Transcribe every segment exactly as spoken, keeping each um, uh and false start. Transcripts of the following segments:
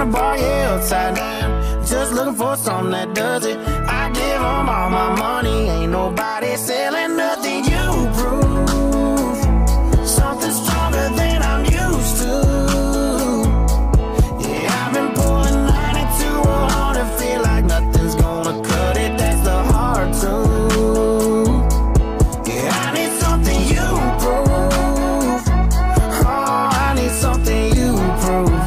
bar, yeah, upside down. Just looking for something that does it. I give them all my money. Ain't nobody selling nothing. You prove something stronger than I'm used to. Yeah, I've been pulling ninety to one hundred. Feel like nothing's gonna cut it. That's the hard truth. Yeah, I need something you prove. Oh, I need something you prove.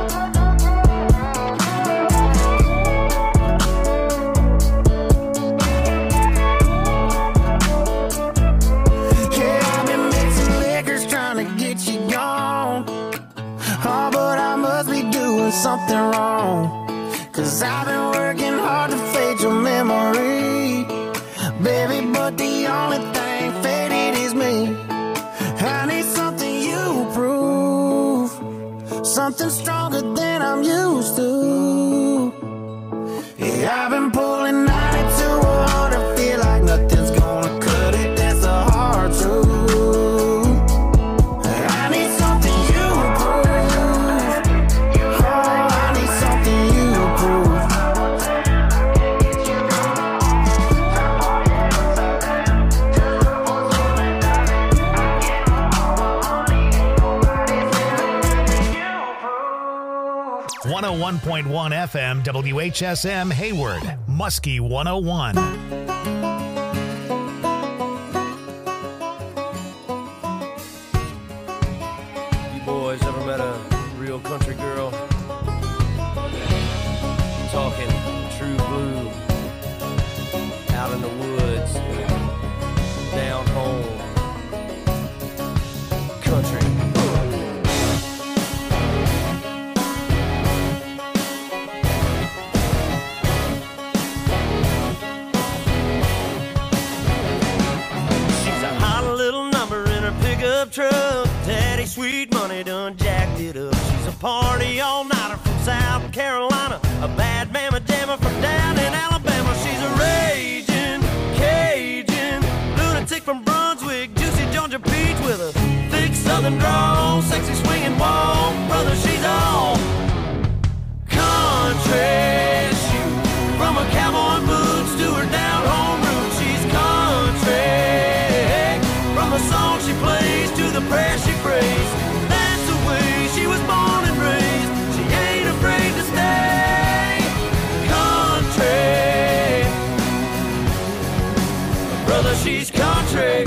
Yeah, I've been mixing liquors trying to get you gone. Oh, but I must be doing something wrong. Cause I've been working hard to fade your memory, baby, but the only thing faded is me. I need something you prove, something stronger than I'm used to. Yeah, I've been pulling ninety to one hundred. Feel like nothing's gonna cut it. That's a hard truth. I need something you prove. Oh, I need something you prove. one oh one point one F M W H S M Hayward, Muskie one oh one. You boys ever met a real country girl? Talking true blue, out in the woods, down home, country. She's a hot little number in her pickup truck. Daddy sweet money done jacked it up. She's a party all-nighter from South Carolina, a bad mama jammer from down in Alabama. She's a raging Cajun lunatic from Brunswick, juicy Georgia peach with a thick southern drawl, sexy swinging walk. Brother, she's all country. Shoot, from her cowboy boots to her down home roots, she's country. From the song she plays to the prayer she prays, that's the way she was born and raised. She ain't afraid to stay country. Brother, she's country.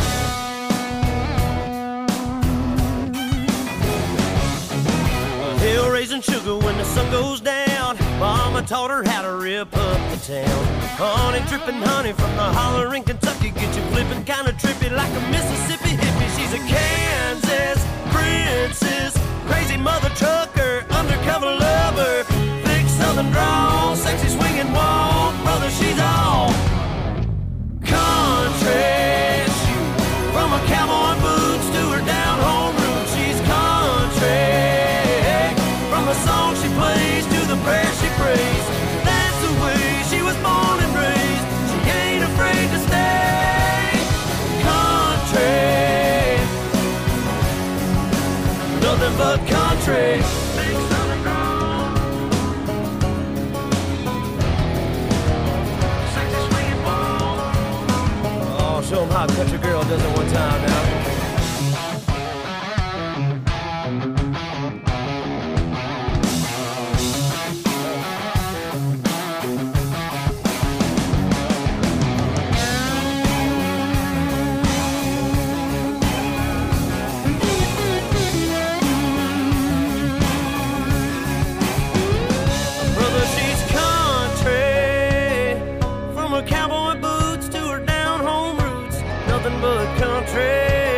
Hill raising sugar when the sun goes down. Mama taught her how to rip up the town. Honey dripping honey from the holler in Kentucky. Get you flipping kinda trippy like a Mississippi hippie. She's a Kansas princess, crazy mother trucker, undercover lover, thick southern drawl, sexy swinging walk. Brother, she's all country. Shoot, from her cowboy boots to her down home roots, she's country. From the song she plays to the prayer she prays, that's the way she was born and raised. She ain't afraid to stay country. Nothing but country. Big southern drawl, sexy swinging ball. Oh, show 'em how a country girl does it one time now. Brother, she's country. From her cowboy boots to her down home roots, nothing but country.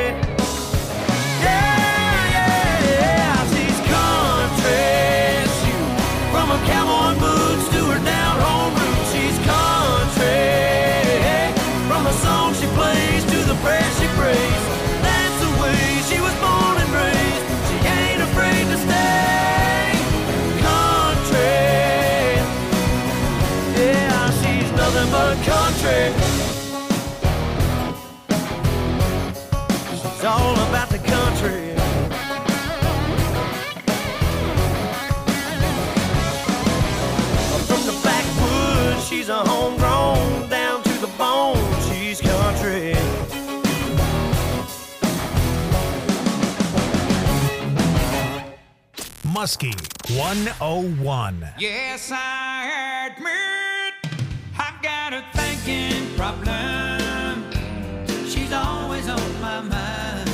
Muskie one oh one. Yes, I admit I've got a thinking problem. She's always on my mind.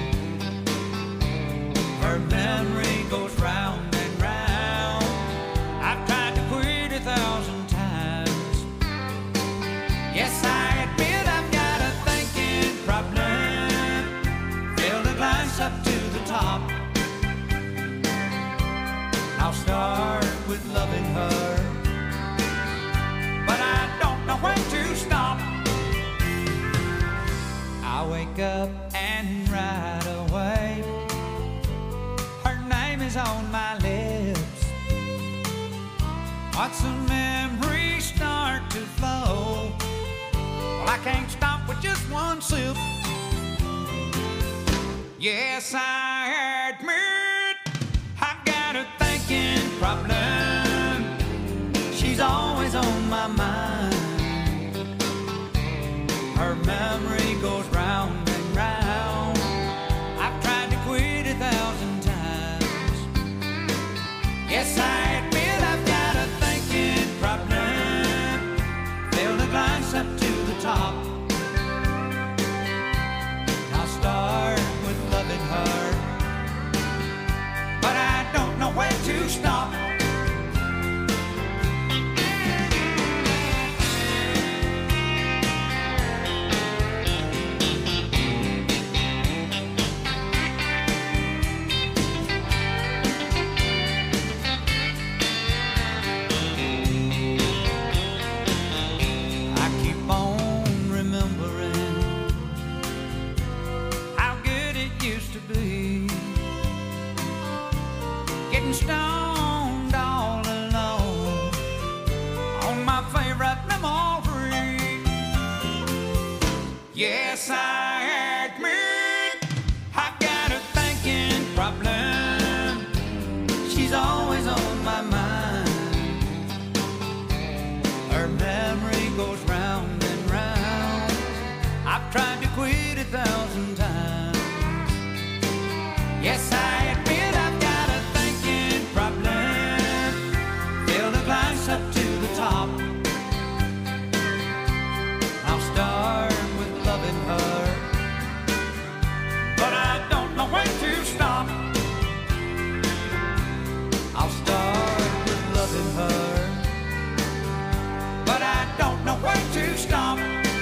Her memory goes round and round. I've tried to quit a thousand times. Yes, I admit I've got a thinking problem. Fill the glass up to the top. I'll start with loving her, but I don't know when to stop. I wake up and right away her name is on my lips. Watch the memories start to flow. Well, I can't stop with just one sip. Yes, I admit I've got a thinking problem. She's always on my mind. Her memory goes round and round. I've tried to quit a thousand times. Yes, I admit I've got a thinking problem. Fill the glass up to the top. I'll start with loving her, but I don't know when to stop. I keep on remembering how good it used to be. Getting stoned all alone on my favorite memory. Yes, I admit I've got a thinking problem. She's always on my mind. Her memory goes round and round. I've tried to quit a thousand times. Yes, I admit I've got a thinking problem. Fill the glass up to the top. I'll start with loving her, but I don't know when to stop. I'll start with loving her, but I don't know when to stop.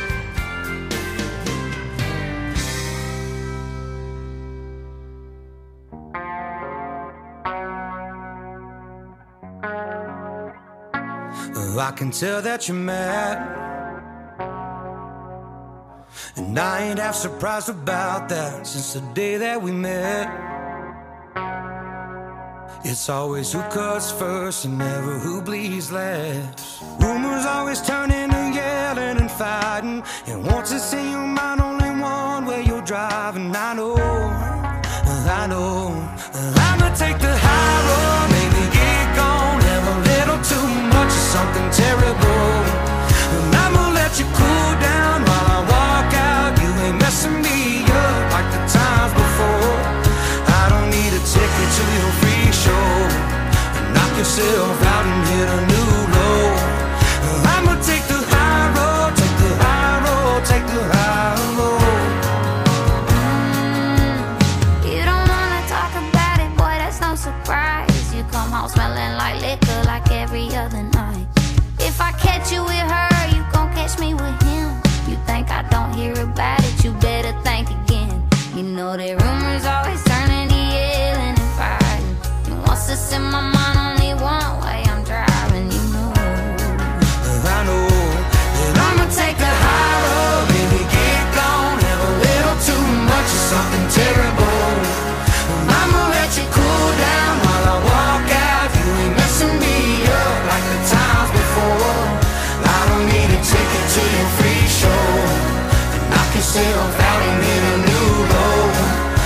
I can tell that you're mad, and I ain't half surprised about that. Since the day that we met, it's always who cuts first and never who bleeds last. Rumors always turn into yelling and fighting, and once it's in your mind, only one way you're driving. I know, I know, I'ma take the high road, maybe get gone, have a little too much of something terrible, and I'ma let you cool down while I walk out. You ain't messing me up like the times before. I don't need a ticket to your free show. Knock yourself out and hit a new low. I'ma take the high road, take the high road, take the high road. You don't wanna talk about it, boy, that's no surprise. You come home smelling like liquor like every other night. If I catch you with her, you gon' catch me with him. You think I don't hear about it, you better think again. You know that rumors always turn into yelling and fighting, and once it's in my mind, only one way I'm driving, you know. I know that I'ma take the high road, baby, get gone, have a little too much of something terrible. I'ma let you cool down while I walk out. You ain't messing me up like the times before. I don't need a ticket to your free show. Knock yourself out and hit a new low.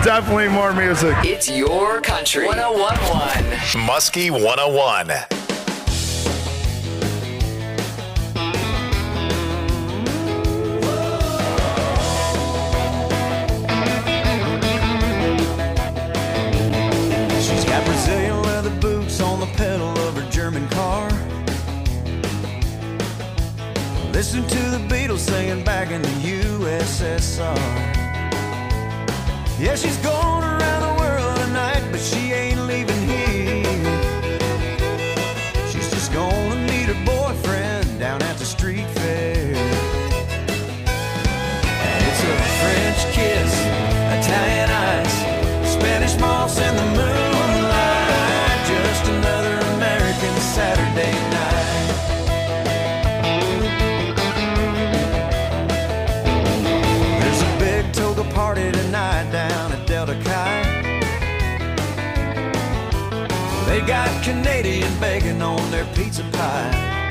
Definitely more music. It's your country. one oh one point one. Muskie one oh one. She's got Brazilian leather boots on the pedal of her German car. Listen to the Beatles singing back in the U S S R. Yeah, she's going around the world tonight, but she ain't leaving here. She's just gonna meet her boyfriend down at the street fair. And it's a French kiss, Italian ice, Spanish moss in the moonlight, just another American Saturday night. There's a big toga party tonight down at Delta Chi. They got Canadian bacon on their pizza pie.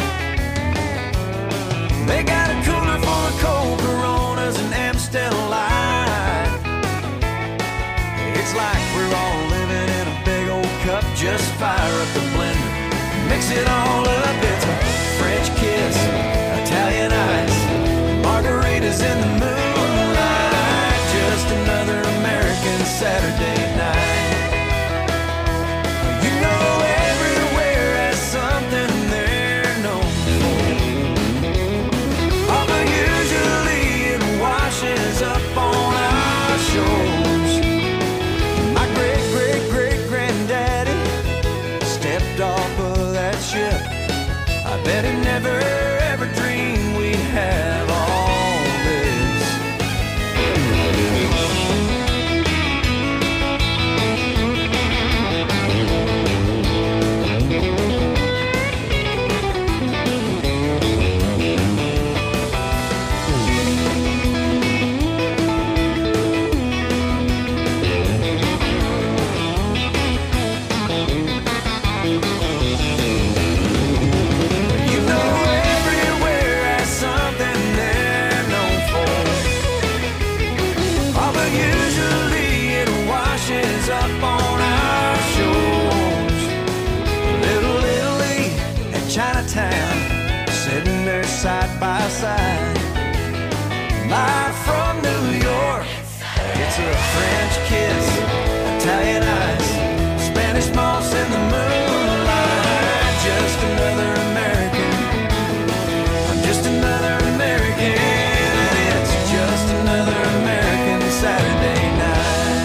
They got a cooler full of cold Coronas and Amstel Light. It's like we're all living in a big old cup. Just fire up the blender, mix it all up. It's a French kiss, Italian ice, margaritas in the moonlight, just another American Saturday night. You know everywhere has something they're known for, although usually it washes up on our shores. My great great great granddaddy stepped off of that ship. I bet he never ever dreamed we'd have all this. You know everywhere has something they're known for, although usually it washes up on our shores. Little Italy and Chinatown sitting there side by side. Live from New York, it's a French kiss, Italian ice, Spanish moss in the moonlight, just another American. I'm just another American, and it's just another American Saturday night.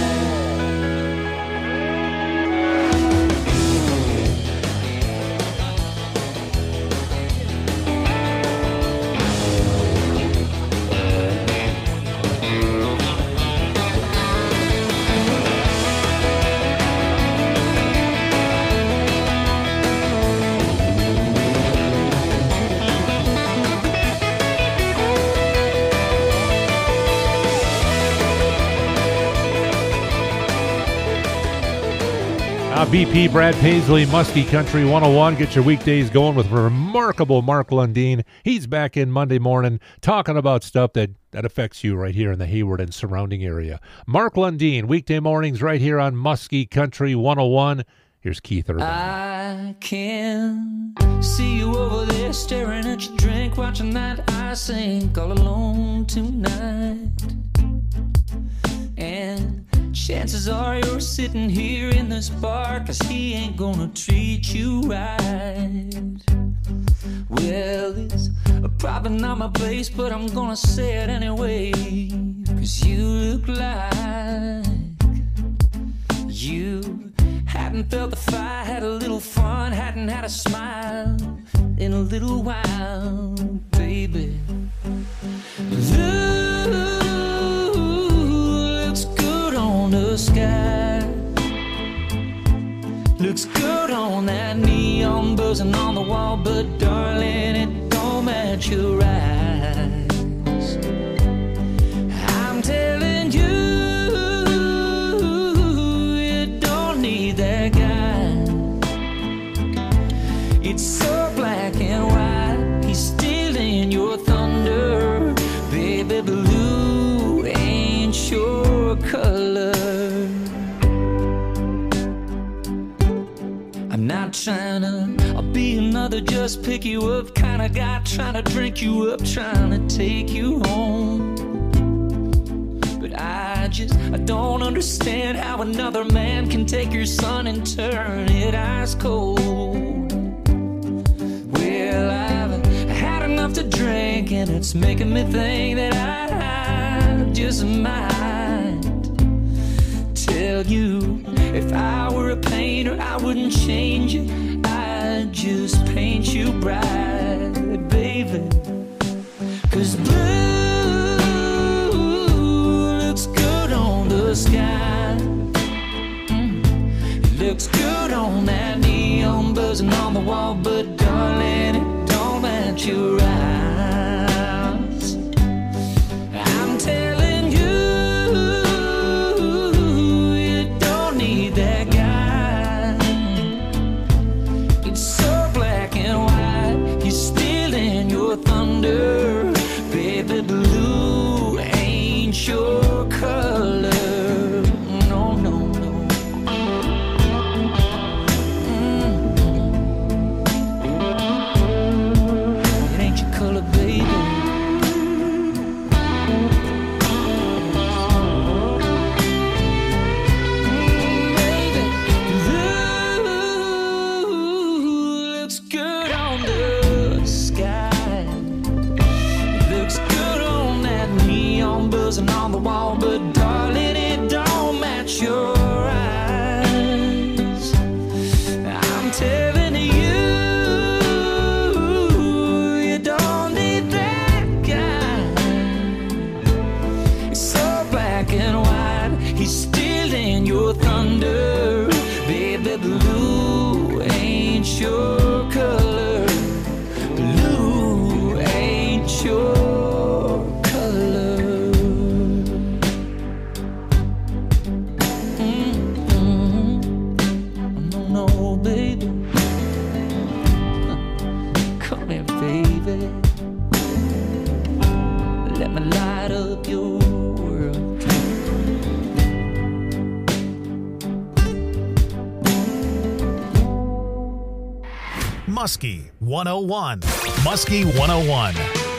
Uh, B P, Brad Paisley, Muskie Country one oh one. Get your weekdays going with remarkable Mark Lundeen. He's back in Monday morning talking about stuff that, that affects you right here in the Hayward and surrounding area. Mark Lundeen, weekday mornings right here on Muskie Country one oh one. Here's Keith Urban. I can see you over there staring at your drink, watching that ice sink all alone tonight. And chances are you're sitting here in this bar, 'cause he ain't gonna treat you right. Well, it's probably not my place, but I'm gonna say it anyway, 'cause you look like you hadn't felt the fire, had a little fun, hadn't had a smile in a little while, baby. Look, looks good on the sky, looks good on that neon buzzing on the wall, but darling, it don't match your eyes. I'm telling you, you don't need that guy. It's so black and white, he's stealing your thunder. Baby blue ain't your color. to just pick you up, kind of guy trying to drink you up, trying to take you home. But I just, I don't understand how another man can take your son and turn it ice cold. Well, I've had enough to drink, and it's making me think that I just might tell you, if I were a painter, I wouldn't change it. I'd just paint you bright, baby. 'Cause blue looks good on the sky. Mm. It looks good on that neon buzzing on the wall, but darling, it don't match your eyes. I'm telling you, thunder, baby, blue ain't your color. No, no, no. Mm-hmm. It ain't your color, baby. Baby, blue looks good on the sky. Buzzing on the wall, but darling, it don't match your eyes. I'm telling you, you don't need that guy. It's so black and white, he's stealing your thunder. Baby, blue ain't your color. Blue ain't your Muskie one oh one. Muskie one oh one.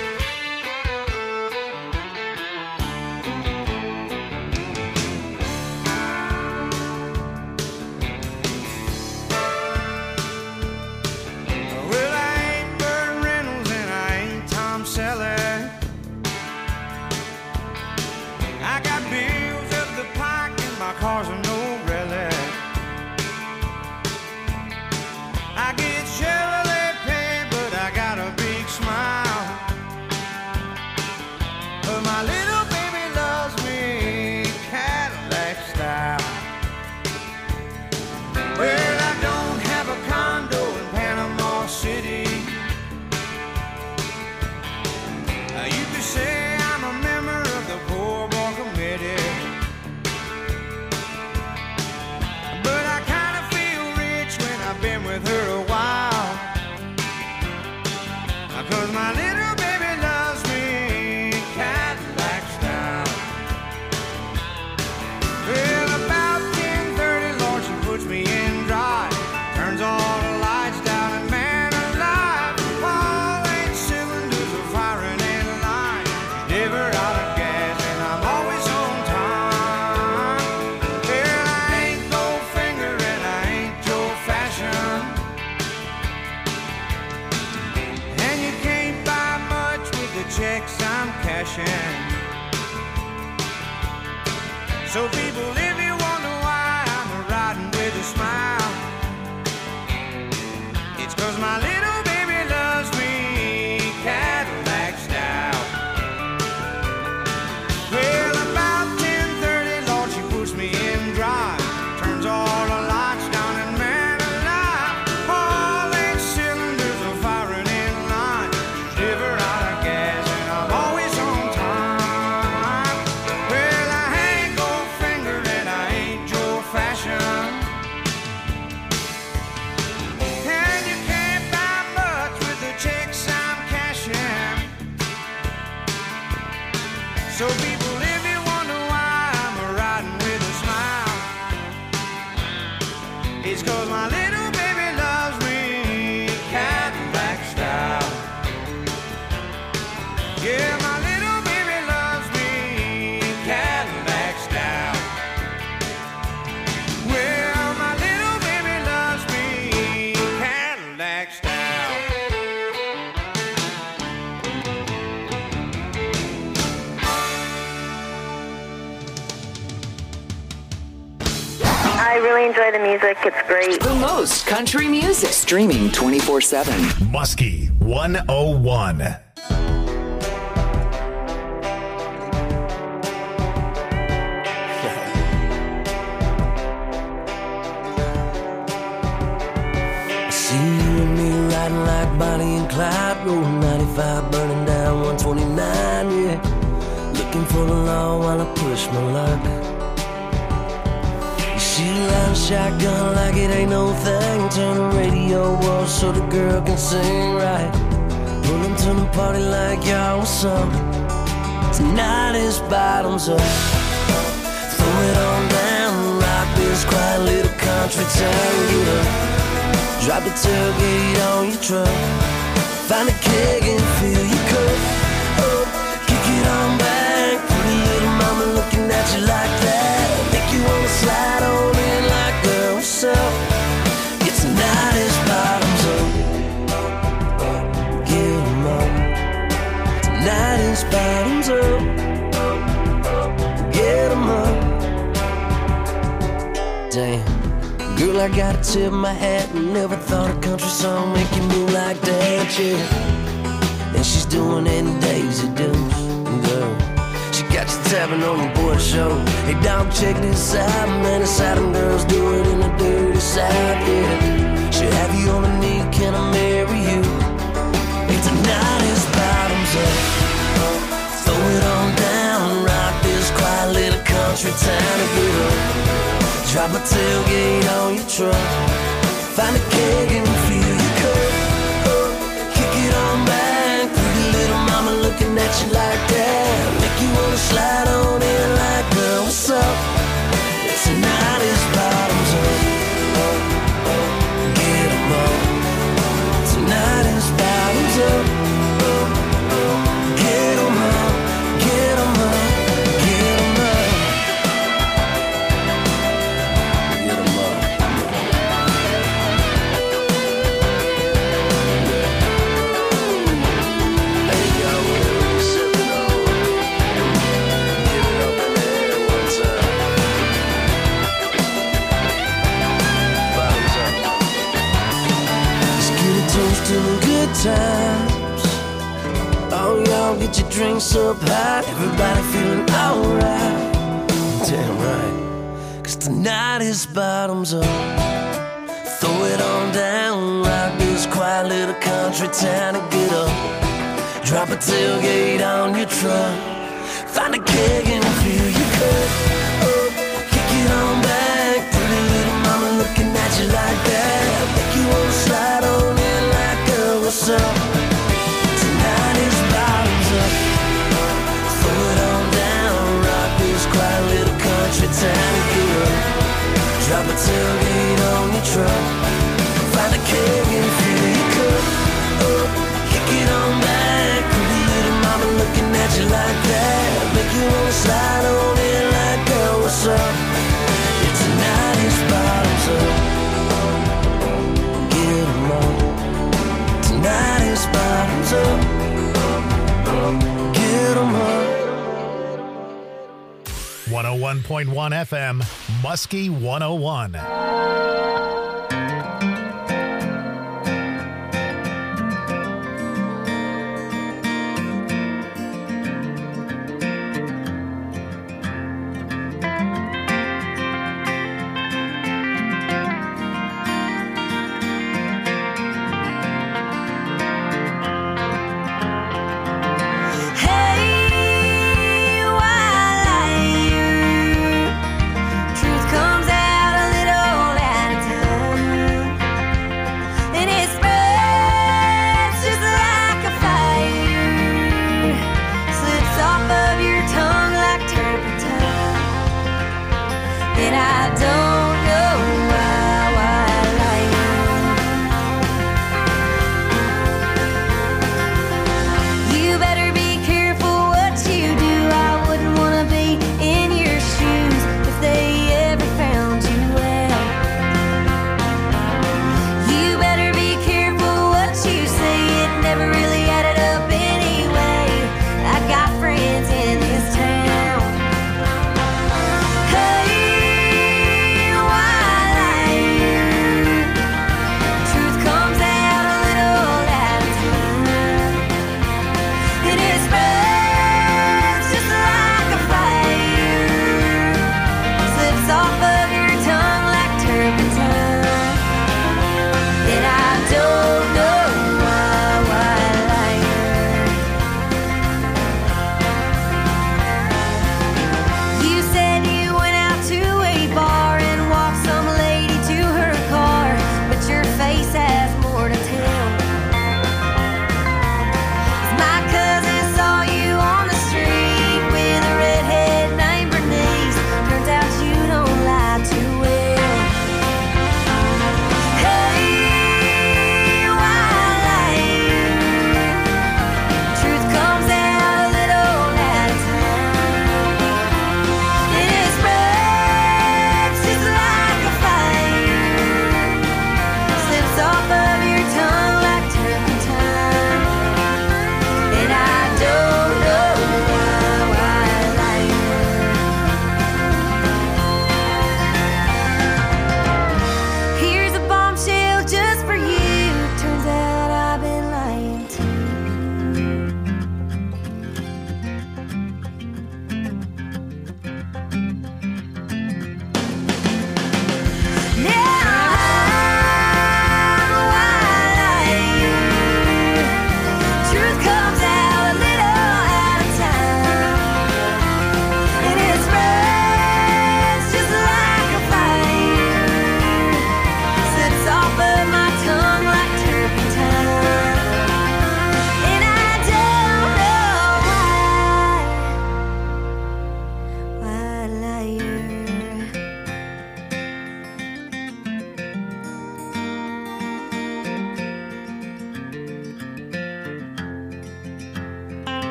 Well, I ain't Burt Reynolds and I ain't Tom Selleck. I got bills up the pike and my car's a no relic. I get Chevrolet paid, but I got a big smile. But my little baby loves me Cadillac style. Well, I don't have a condo in Panama City. Uh, you could say I'm a member of the Poor Boy Committee. But I kind of feel rich when I've been with her a while. Uh, Cause my little baby loves me Cadillac style. Well, about ten thirty, Lord, she puts me in drive. Turns all the lights down and man alive, all eight cylinders are firing in line. She's never out of gas and I'm always on time. Well, I ain't Goldfinger and I ain't Joe Fashion, and you can't buy much with the checks I'm cashing. So people, if you wonder why I'm riding with a smile, it's 'cause my little baby loves me Cadillac style. Well, about ten thirty, Lord, she puts me in drive. Turns all the lights down and man alive, all eight cylinders are firing in line. She's never out of gas and I'm always on time. Well, I ain't Goldfinger and I ain't Joe Fashion, and you can't buy much with the checks I'm cashing. So people, if you wonder why I'm riding with a smile, it's 'cause my little baby loves me Cadillac I really enjoy the music. It's great. The most country music. Streaming twenty-four seven. Muskie one oh one. See you and me riding like Bonnie and Clyde, rolling ninety-five, burning down one twenty-nine, yeah. Looking for the law while I push my luck. You shoot out a shotgun like it ain't no thing. Turn the radio off so the girl can sing right. Pull them to the party like y'all, what's up? Tonight is bottoms up. Throw it on down, rock this quiet little country town, get up. Drop the tailgate on your truck. Find a keg and fill your cup. Oh, kick it on back. Pretty little mama looking at you like that. Make you wanna slide on in like, girl, what's up? It's tonight is bottoms up. Get 'em up. Tonight is bottoms up. Get 'em up. Damn. Girl, I gotta tip my hat. Never thought a country song make you move like that, yeah. And she's doing it in Daisy Dukes, girl. She got you tapping on your boy show. Hey, dog, check this out, man. The Southern girls do it in the dirty South, yeah. She'll have you on a knee, can I marry you? Hey, tonight is bottoms up. Throw it on down, rock this quiet little country town and get up. Drop a tailgate on your truck. Find a keg and fill your cup. Oh, kick it on back. Pretty little mama looking at you like that. Make you wanna slide on in like, girl, what's up? Tonight is bottoms up. Get 'em up. Tonight is bottoms up. Get 'em up. Get 'em up. Get 'em up. To the good times. Oh, y'all get your drinks up high. Everybody feeling alright. Damn right. Cause tonight is bottoms up. Throw it on down. Rock this quiet little country town and get up. Drop a tailgate on your truck. Find a keg and fill your cup. Oh, kick it on back. Pretty little mama looking at you like that. Make you wanna slide on in. What's up? Tonight is bottoms up. Throw it on down. Rock this quiet little country town and get up. Drop a tailgate on your truck. Find a keg and fill your cup. Oh, kick it on back. Pretty little mama looking at you like that. Make you wanna slide on in like, girl, what's up? Yeah, tonight is bottoms up. Get 'em up. Tonight is bottoms up. Get 'em up. one oh one point one F M, Muskie one oh one. Friends in this town. Hey,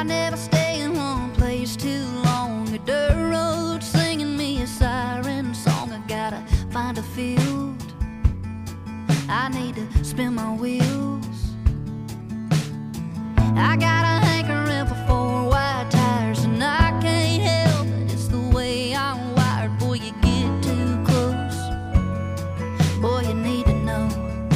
never stay in one place too long. A dirt road singing me a siren song. I gotta find a field, I need to spin my wheels. I got a hankering for four wide tires, and I can't help it, it's the way I'm wired. Boy, you get too close, boy, you need to know.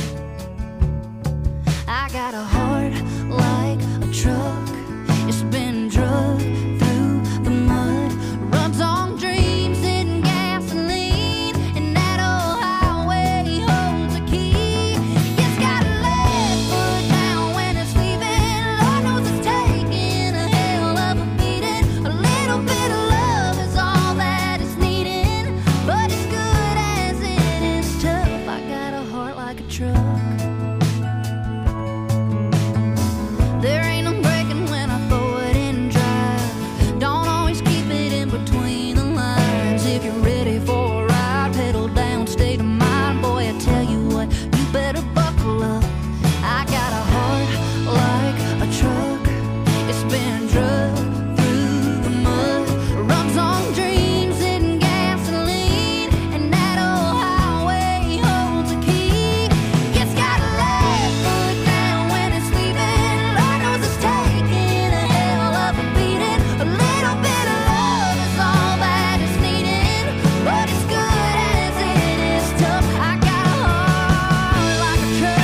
I got a heart like a truck, it's been drugged through the mud, runs on dreams and gasoline, and that old highway holds a key. It's got a left foot down when it's leaving, Lord knows it's taking a hell of a beating. A little bit of love is all that it's needing, but as good as it is tough, I got a heart like a truck. There ain't no breaking when I throw it in drive. Don't always keep it in between the lines. If you're ready for a ride, pedal down, state of mind. Boy, I tell you what, you better buckle up. I got a heart like a truck, it's been drugged through the mud, runs on dreams and gasoline, and that old highway holds a key. It's got a left foot down when it's leaving, Lord knows it's taking a hell of a beating. A little bit of love is all that it's needing, but as good as it is tough, I got a heart like a truck.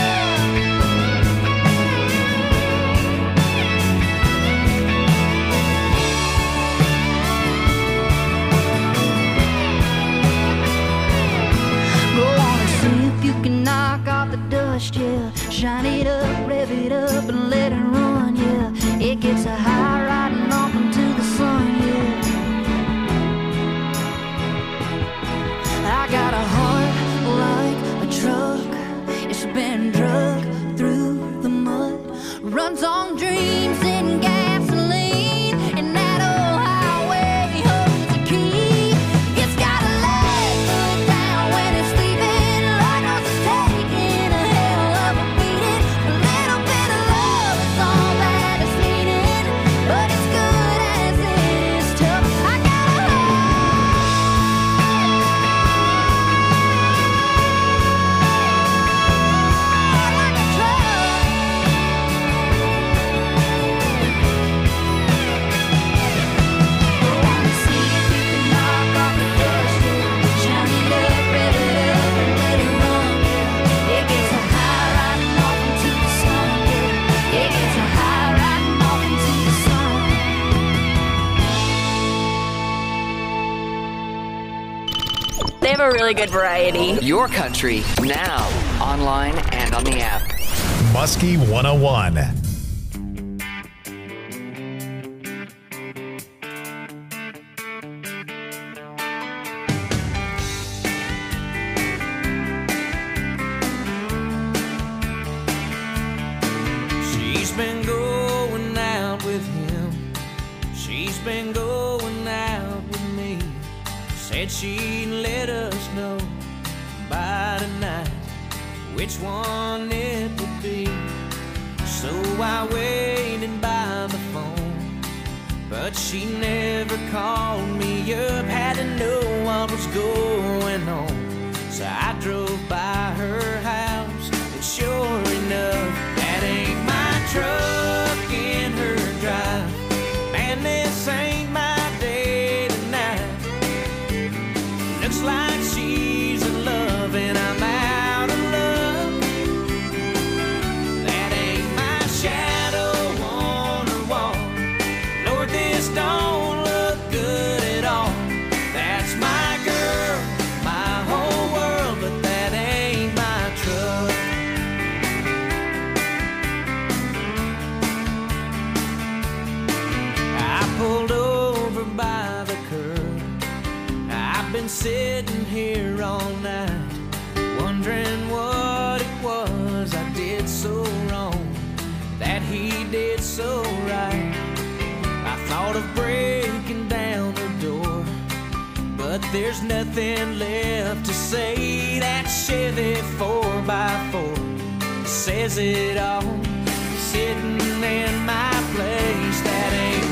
Go on and see if you can knock off the dust, yeah. Shine it up, rev it up, and let it run, yeah. It gets a high riding off into the sun, yeah. I got a heart like a truck, it's been drugged through the mud, runs on dreams and gasoline, and that old highway holds a key. It's got a left foot down when it's leaving, Lord knows it's taking a hell of a beating. A little bit of love is all that it's needing, but as good as it is tough, I got a heart like a truck. Go on and see if you can knock off the dust, yeah. Shine it up, rev it up, and let it run, yeah. It gets a high riding off into the sun, yeah. It gets a high riding off into the sun. They have a really good variety. Your country now, online and on the app. Muskie one oh one. She's been going out with him, she's been going out with me. Said she'd let us know by tonight which one it would be. So I waited by the phone, but she never called me up. Had to know what was going on, so I drove by her house, and sure enough, that ain't my truck in her drive. Man, this ain't my day tonight. Looks like she's in love and I'm out of luck. That ain't my shadow on her wall. Lord, this don't look good at all. That's my girl, my whole world, but that ain't my truck. I pulled over by the curb. I've been sitting here all night, wondering what it was I did so wrong, that he did so right. I thought of breaking down the door, but there's nothing left to say. That Chevy four by four says it all, sitting in my place. That ain't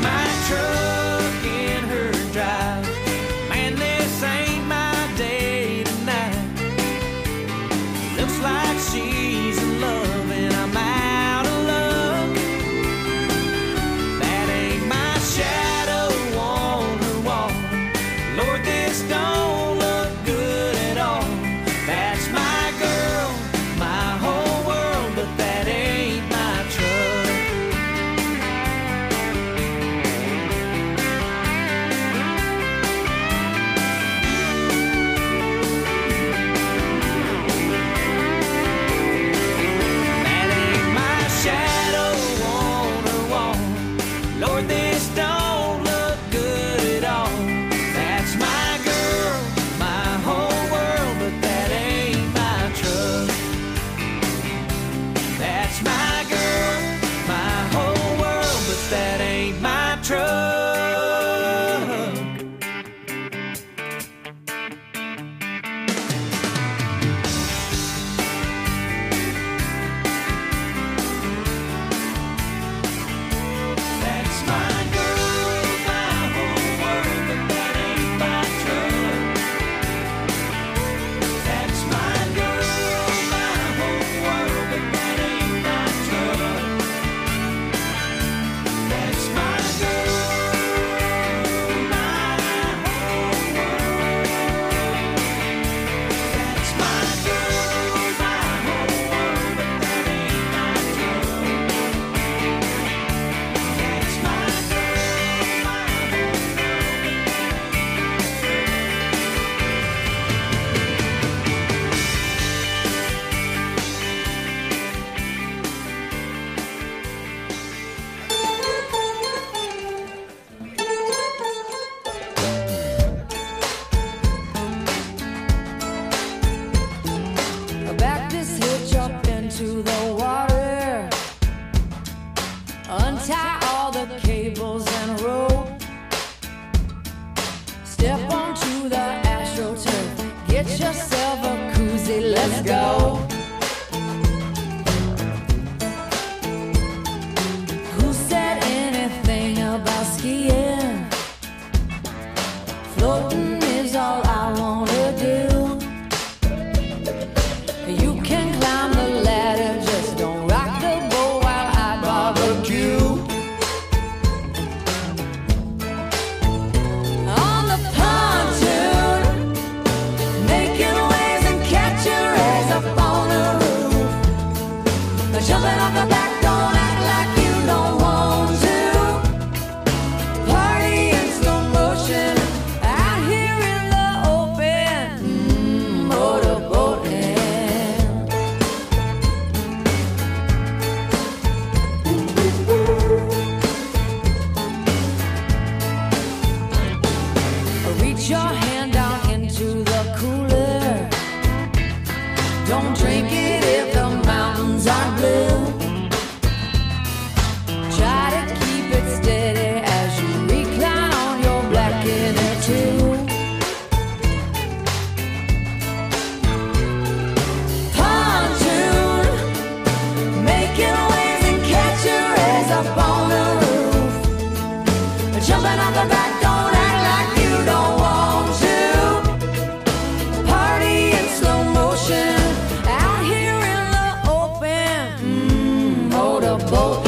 Looks like she's in love and I'm out of luck. That ain't my shadow on her wall. Lord, this don't look good at all. That's my girl, my whole world, but that ain't my truck. That ain't my shadow on her wall. Lord, this don't look good at all. That's my girl, my whole world, but that ain't my truck. That's my girl, my whole world, but that ain't my truck. That's my girl, my whole world, but that ain't my truck. That's my girl, my whole world, but that ain't my truck. That's my girl, my whole world. That's my girl, my whole world, but that ain't my truck. That's my girl, my whole Back this hitch up into the water. Untie all the cables and rope. Step onto the AstroTurf. Get yourself a koozie, let's go. Who said anything about skiing? Floating is all I wanna do. You can climb the ladder, just don't rock the boat while I barbecue. On the pontoon, making waves and catching rays up on the roof. Jumping off the back, don't act like you don't want to. Party in slow motion, out here in the open. Mm, motorboating. Reach your hand down into the cooler. Don't drink it if the mountains are blue. Try to keep it steady as you recline on your black inner tube. Pontoon, making waves and catching rays up on the roof. Jumping off the back, don't act like you don't want to. Party in slow motion, out here in the open. Mm, motorboating.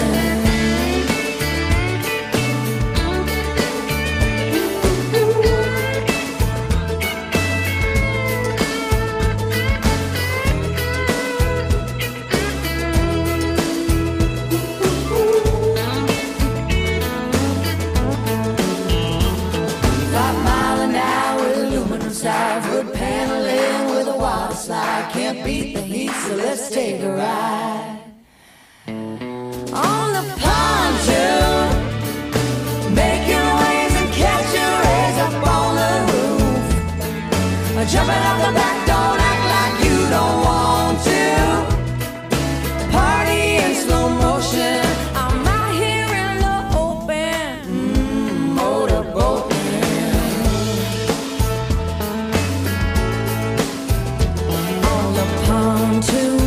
Five mile an hour, aluminum side, wood paneling with a water slide. Can't beat the heat, so let's take a ride. On the pontoon, making waves and catching rays up on the roof. Jumping off the back, don't act like you don't want to. Party in slow motion, I'm out here in the open. Mm, motorboating. On the pontoon.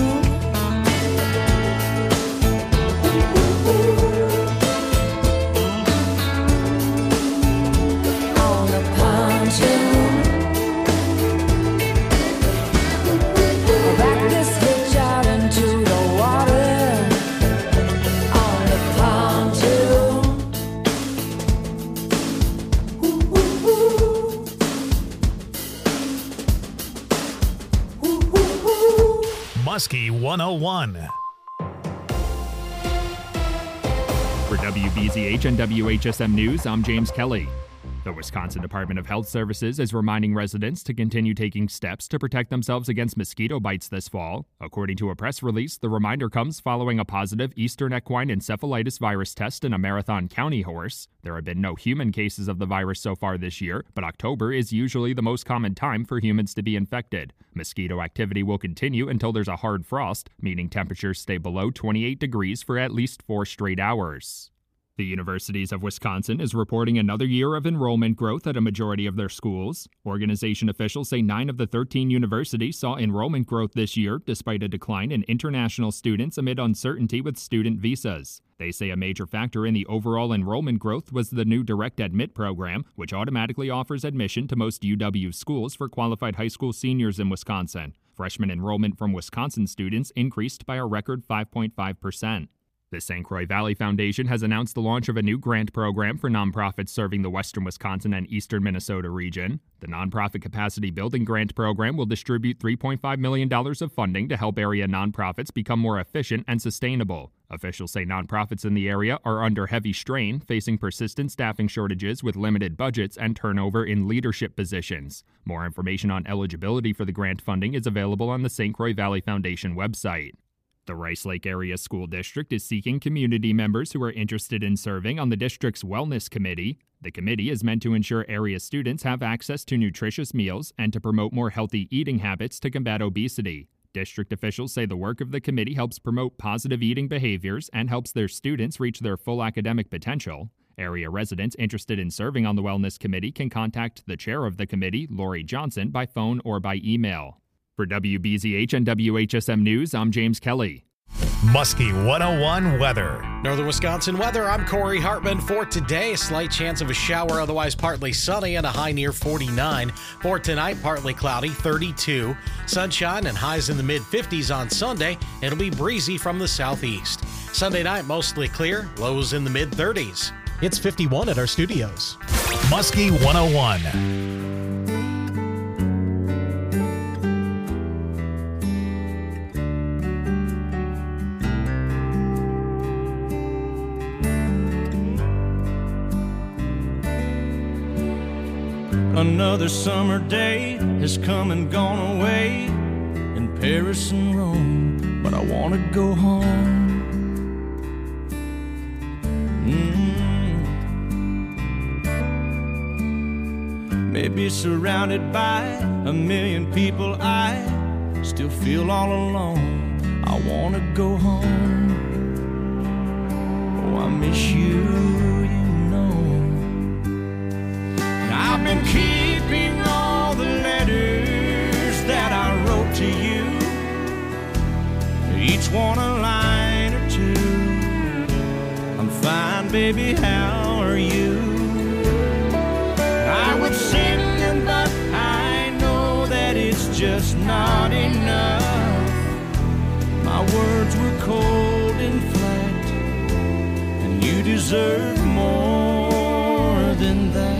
On the pontoon. Muskie one oh one. For W B Z H and W H S M News, I'm James Kelly. The Wisconsin Department of Health Services is reminding residents to continue taking steps to protect themselves against mosquito bites this fall. According to a press release, the reminder comes following a positive Eastern equine encephalitis virus test in a Marathon County horse. There have been no human cases of the virus so far this year, but October is usually the most common time for humans to be infected. Mosquito activity will continue until there's a hard frost, meaning temperatures stay below twenty-eight degrees for at least four straight hours. The Universities of Wisconsin is reporting another year of enrollment growth at a majority of their schools. Organization officials say nine of the thirteen universities saw enrollment growth this year, despite a decline in international students amid uncertainty with student visas. They say a major factor in the overall enrollment growth was the new Direct Admit program, which automatically offers admission to most U W schools for qualified high school seniors in Wisconsin. Freshman enrollment from Wisconsin students increased by a record five point five percent. The Saint Croix Valley Foundation has announced the launch of a new grant program for nonprofits serving the western Wisconsin and eastern Minnesota region. The Nonprofit Capacity Building Grant Program will distribute three point five million dollars of funding to help area nonprofits become more efficient and sustainable. Officials say nonprofits in the area are under heavy strain, facing persistent staffing shortages with limited budgets and turnover in leadership positions. More information on eligibility for the grant funding is available on the Saint Croix Valley Foundation website. The Rice Lake Area School District is seeking community members who are interested in serving on the district's Wellness Committee. The committee is meant to ensure area students have access to nutritious meals and to promote more healthy eating habits to combat obesity. District officials say the work of the committee helps promote positive eating behaviors and helps their students reach their full academic potential. Area residents interested in serving on the Wellness Committee can contact the chair of the committee, Lori Johnson, by phone or by email. For W B Z H and W H S M News, I'm James Kelly. Muskie one oh one weather. Northern Wisconsin weather, I'm Corey Hartman. For today, a slight chance of a shower, otherwise partly sunny and a high near forty-nine. For tonight, partly cloudy, thirty-two. Sunshine and highs in the mid fifties on Sunday. It'll be breezy from the southeast. Sunday night, mostly clear, lows in the mid thirties. It's fifty-one at our studios. Muskie one oh one. Another summer day has come and gone away in Paris and Rome, but I want to go home. Mm-hmm. Maybe surrounded by a million people, I still feel all alone. I want to go home. Oh, I miss you. I've been keeping all the letters that I wrote to you, each one a line or two. I'm fine, baby, how are you? I would sing them, but I know that it's just not enough. My words were cold and flat, and you deserve more than that.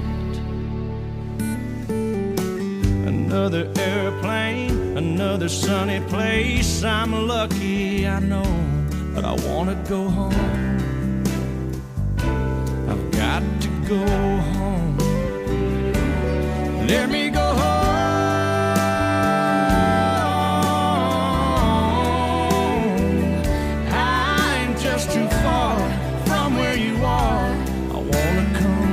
Another airplane, another sunny place. I'm lucky, I know, but I want to go home. I've got to go home. Let me go home. I'm just too far from where you are. I want to come home.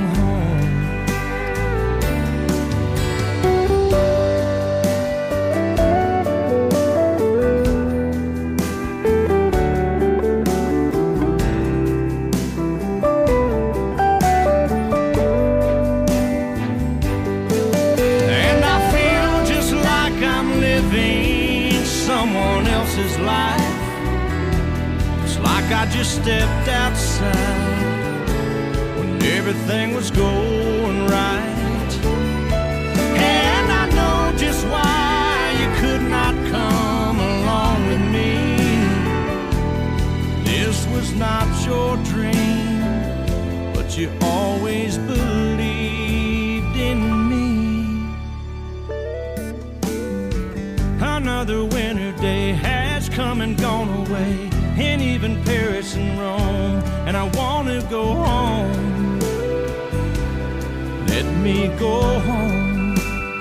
I just stepped outside when everything was going right, and I know just why you could not come along with me. This was not your dream, but you always believed in me. Another winter day had come and gone away, and even Paris and Rome, and I want to go home. Let me go home.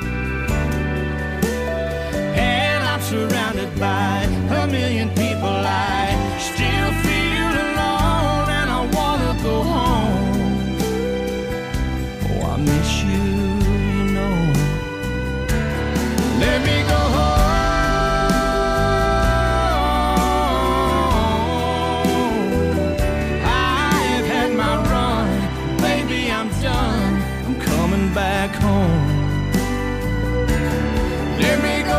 And I'm surrounded by a million people. I still feel alone, and I want to go home. Oh, I miss you, you know. Let me go home. I've had my run, baby, I'm done. I'm coming back home. Let me go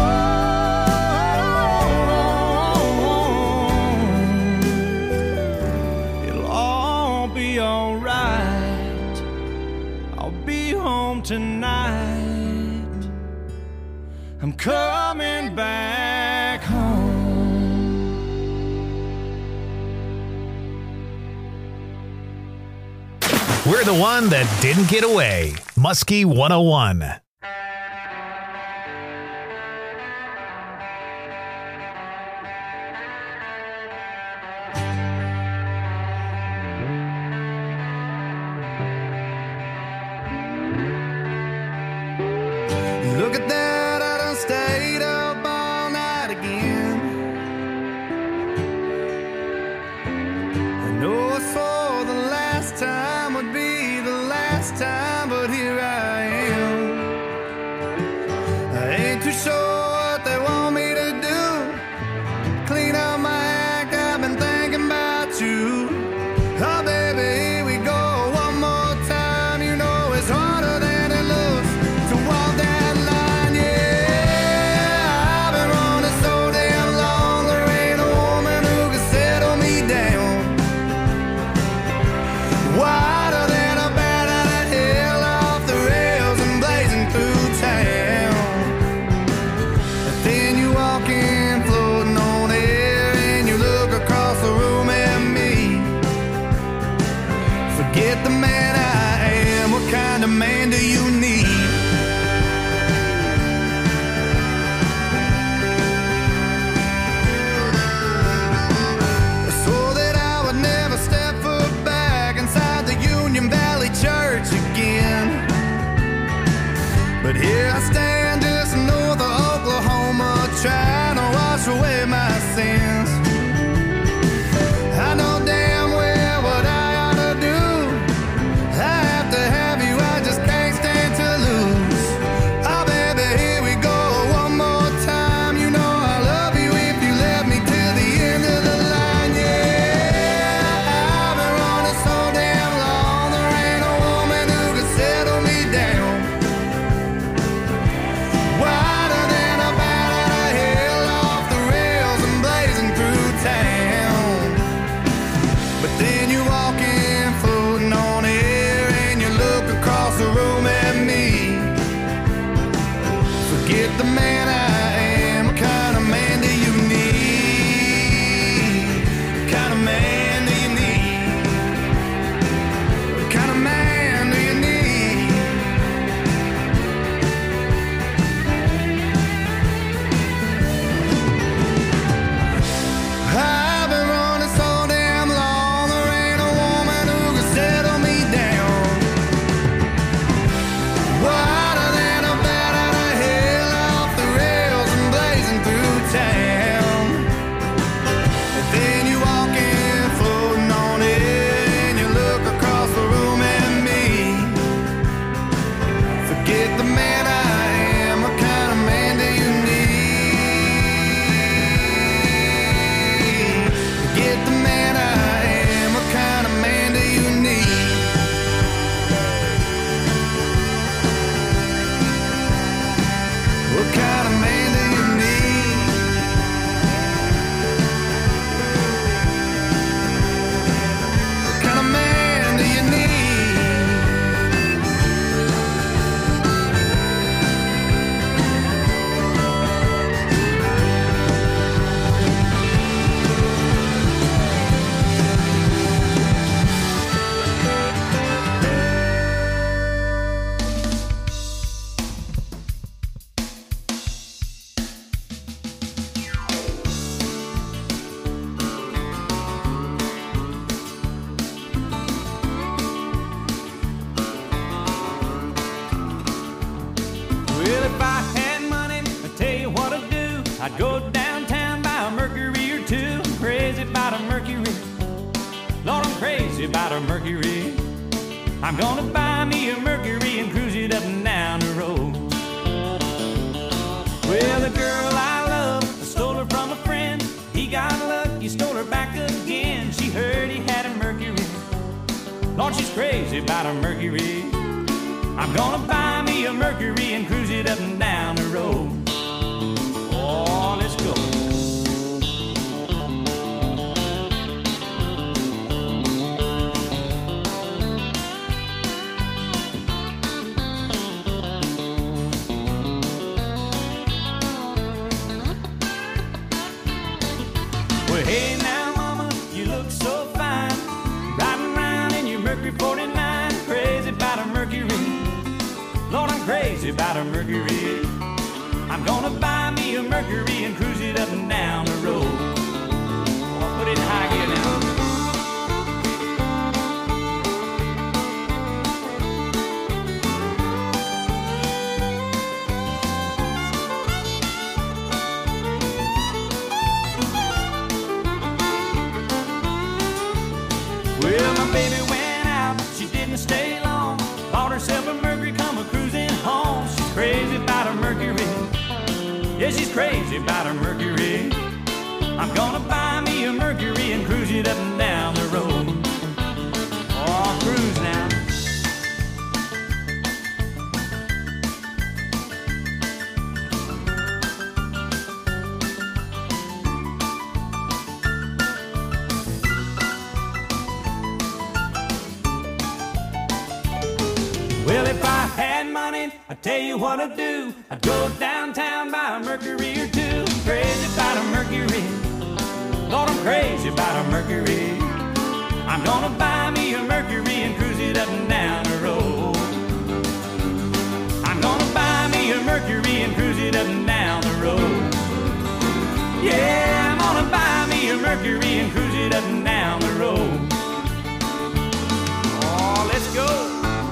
home. It'll all be alright. I'll be home tonight. I'm coming back home. We're the one that didn't get away. Muskie one oh one. Look at that, I done stayed up all night again. I know it's for the last time, would be the last time, but here I am. I ain't too sure what they want me to do. Clean up my act, I've been thinking about you. Oh baby, here we go one more time. You know it's harder than it looks to walk that line, yeah. I've been running so damn long, there ain't a woman who can settle me down. Wider than a bat out of hell, off the rails and blazing through town. And then you walk in, floating on air, and you look across the room at me. Forget the man I am, what kind of man do you need? I swore that I would never step foot back inside the Union Valley Church again. But here I stand just north of Oklahoma, trying to wash away my sins. I know damn well what I ought to do. I have to have you, I just can't stand to lose. Oh baby, here we go one more time. You know I love you if you let me till the end of the line, yeah. I've been running so damn long, there ain't a woman who can settle me down. Wider than a bat out of hell, off the rails and blazing I'd go downtown, buy a Mercury or two. I'm crazy about a Mercury. Lord, I'm crazy about a Mercury. I'm gonna buy me a Mercury and cruise it up and down the road. Well, the girl I love, I stole her from a friend. He got lucky, stole her back again. She heard he had a Mercury. Lord, she's crazy about a Mercury. I'm gonna buy me a Mercury and cruise it up and down the road. Oh, let's go. Well, hey now, mama, you look so fine. Riding around in your Mercury forty-nine. Crazy about a Mercury. Lord, I'm crazy about a Mercury. I'm gonna buy me a Mercury and cruise it up and down the road. Oh, put it in high gear now. Well, my baby went out, she didn't stay long. Bought herself a Mercury, come a cruising home. She's crazy about a Mercury. Yeah, she's crazy about a Mercury. I'm gonna buy me a Mercury and cruise it up and down the road. Oh, cruise now. Well, if I had money, I'd tell you what I'd do. I'd go downtown, buy a Mercury or two. Crazy about a Mercury. Lord, I'm crazy about a Mercury. I'm gonna buy me a Mercury and cruise it up and down the road. I'm gonna buy me a Mercury and cruise it up and down the road. Yeah, I'm gonna buy me a Mercury and cruise it up and down the road. Oh, let's go.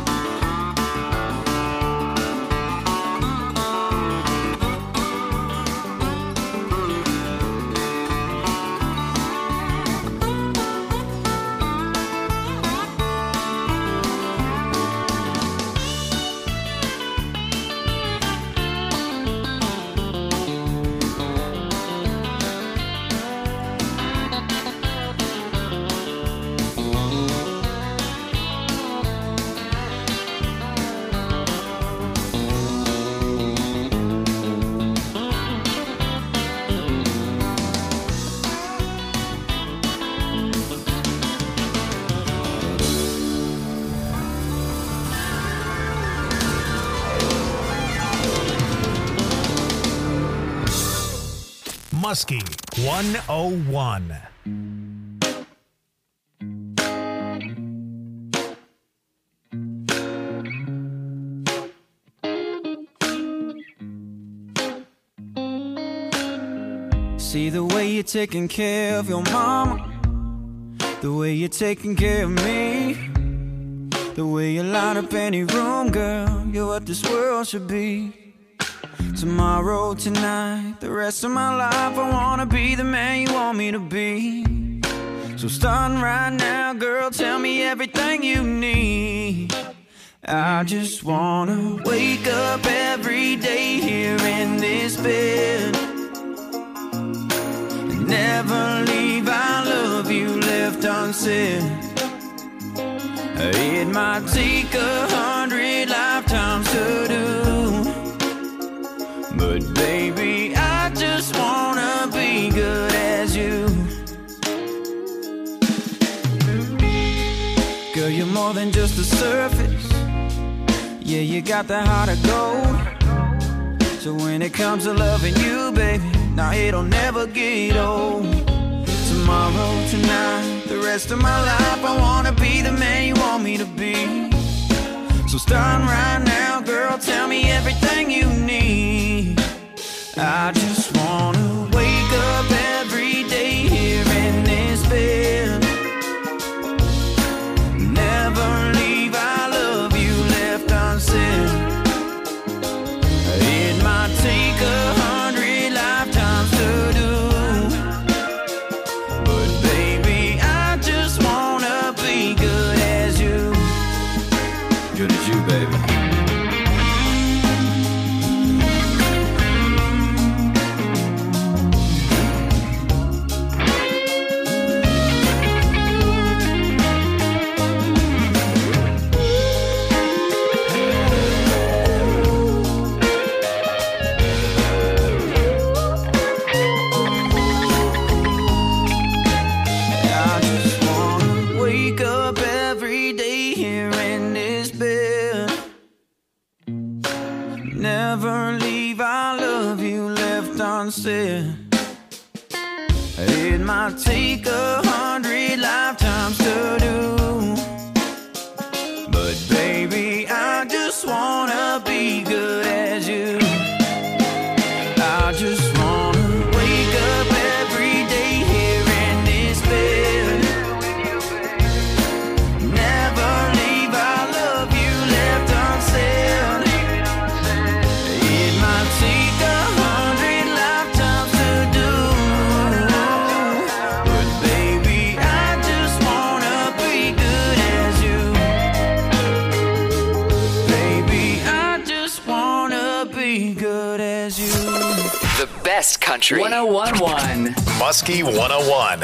Muskie one oh one. See the way you're taking care of your mama, the way you're taking care of me, the way you light up any room, girl, you're what this world should be. Tomorrow, tonight, the rest of my life, I wanna be the man you want me to be. So starting right now, girl, tell me everything you need. I just wanna wake up every day here in this bed and never leave our love you left unsaid. It might take a hundred lifetimes to do, but baby, I just wanna be good as you. Girl, you're more than just the surface. Yeah, you got the heart of gold. So when it comes to loving you, baby, now it'll never get old. Tomorrow, tonight, the rest of my life, I wanna be the man you want me to be. So starting right now, girl, tell me everything you need. I just wanna wake up every day here in this bed, never leave our love you left unsaid. It might take a hundred lifetimes might take a hundred lifetimes to do. But baby, I just wanna be good as you. I just wanna wake up every day here in this bed. Never leave, I love you left unsaid. It might take a hundred lifetimes to do. But baby, I just wanna be good as you. Baby, I just wanna be good as you. The best country. one oh one point one. Muskie one oh one.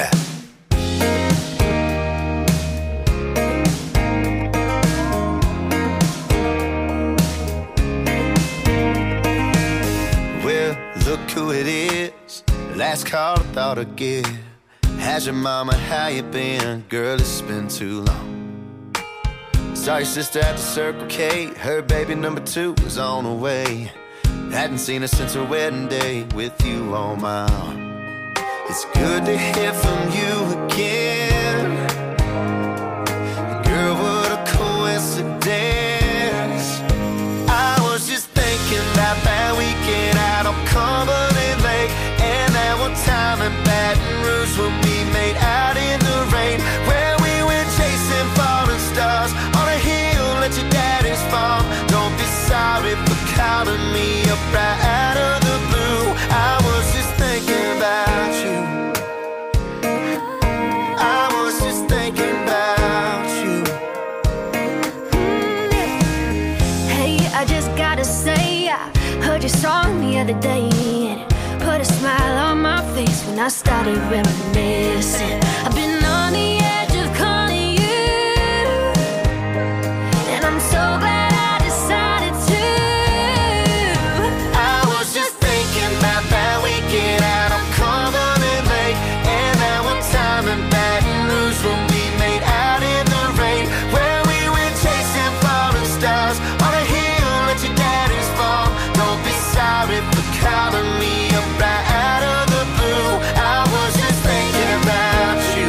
Well, look who it is. Last call I thought I'd get. How's your mama, how you been? Girl, it's been too long. Saw your sister at the Circle K. Her baby number two was on the way. Hadn't seen her since her wedding day with you on my arm. It's good to hear from you again. Girl, what a coincidence. I was just thinking about that weekend out on Cumberland Lake, and that one time in Baton Rouge when we made out in the rain, where we went chasing falling stars on a hill at your daddy's farm. Don't be sorry for calling me up right out of the blue. I was just thinking about you. I was just thinking about you. Hey, I just gotta say, I heard your song the other day, and it put a smile on my face when I started reminiscing. I've been on the edge of calling you, and I'm so glad I decided to. I was just thinking about that weekend out on Cumberland Lake, and that one time in Baton Rouge when we made out in the rain, where we went chasing falling stars on a hill at your daddy's farm. Don't be sorry for calling me up right out of the blue. I was just thinking about you.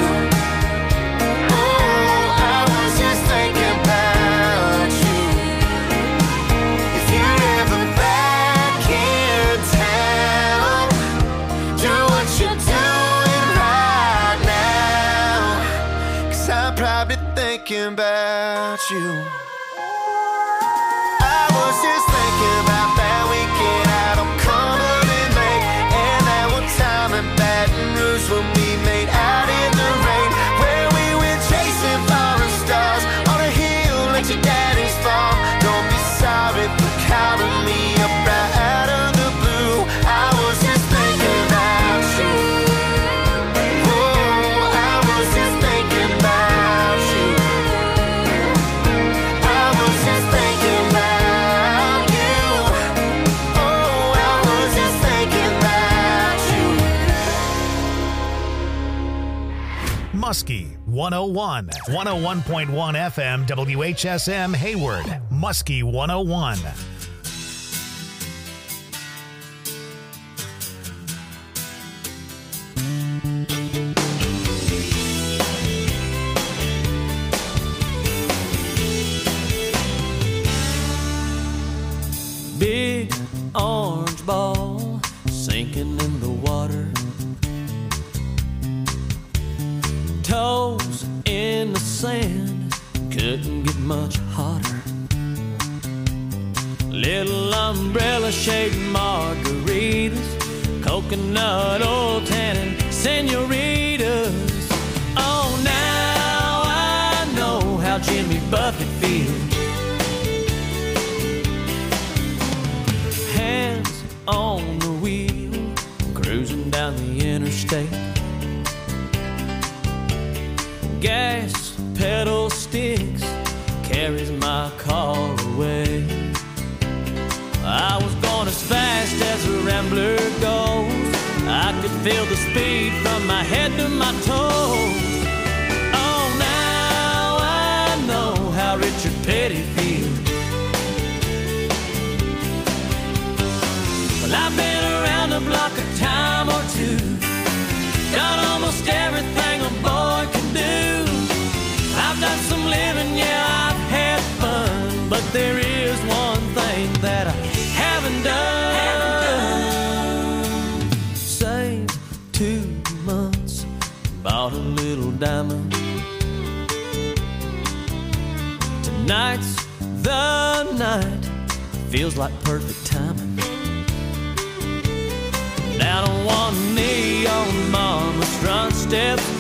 Oh, I was just thinking about you. If you're ever back in town, do what you're doing right now, 'cause I'm probably thinking about you. I was just thinking about that weekend out on Cumberland Lake, and that one time in Baton Rouge when we made out in the rain, where we went chasing falling stars on a hill at your daddy's farm. Don't be sorry for calling me up right out of the blue. I was just thinking about you. Oh, I was just thinking about you. I was just thinking about you. Oh, I was just thinking about you. Muskie one oh one. one oh one point one F M W H S M Hayward. Muskie one oh one. Big orange ball sinking in the water, toes in the sand, couldn't get much hotter. Little umbrella shaped margaritas, coconut oil tannin senoritas. Oh, now I know how Jimmy Buffett feels. Hands on the wheel, cruising down the interstate. Gas pedal sticks, carries my car away. I was going as fast as a rambler goes. I could feel the speed from my head to my toes. Oh, now I know how Richard Petty feels. Well, I've been around the block a time or two, got almost bought a little diamond. Tonight's the night, feels like perfect timing. Down on one knee on mama's front steps,